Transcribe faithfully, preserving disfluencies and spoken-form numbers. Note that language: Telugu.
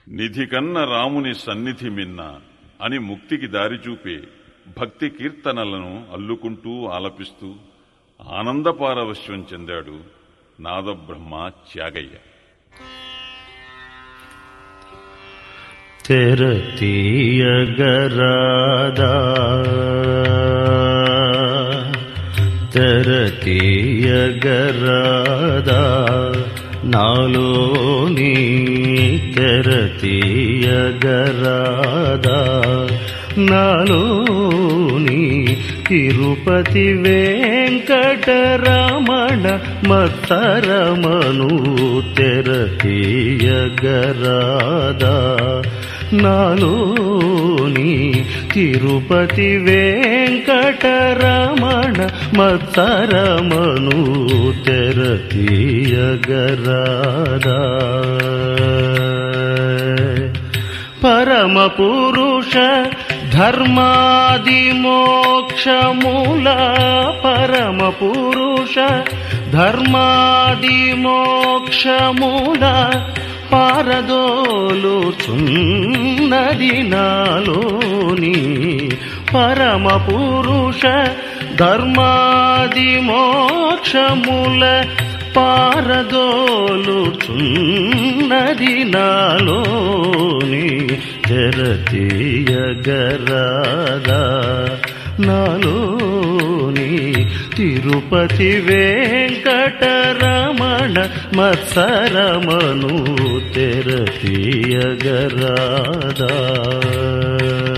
నిధి కన్న రాముని సన్నిధి మిన్న అని ముక్తికి దారిచూపే భక్తి కీర్తనలను అల్లుకుంటూ ఆలపిస్తూ ఆనందపారవశ్యం చెందాడు నాదబ్రహ్మ త్యాగయ్య. తెరతీయగరాదా తెరతీయగరాదా నాలోని తెరతీయగరాదా నాలోని తిరుపతి వెంకటరమణ మత్తరమను తెరతీయగరాదా నాలోని తిరుపతి వెంకటరమణ మత్తరమను తెరతీయగరాదా పరమ పురుష ధర్మాది మోక్షమూల పరమ పురుష ధర్మాది మోక్షమూల పారదోలుచున్నది నాలోని పరమ పురుష ధర్మాది మోక్షముల పారదోలుచున్నది నాలోని తెరతీయగరాదా నాలోని తిరుపతి వెంకటరమణ మత్సరమను తెరతీయగరాదా.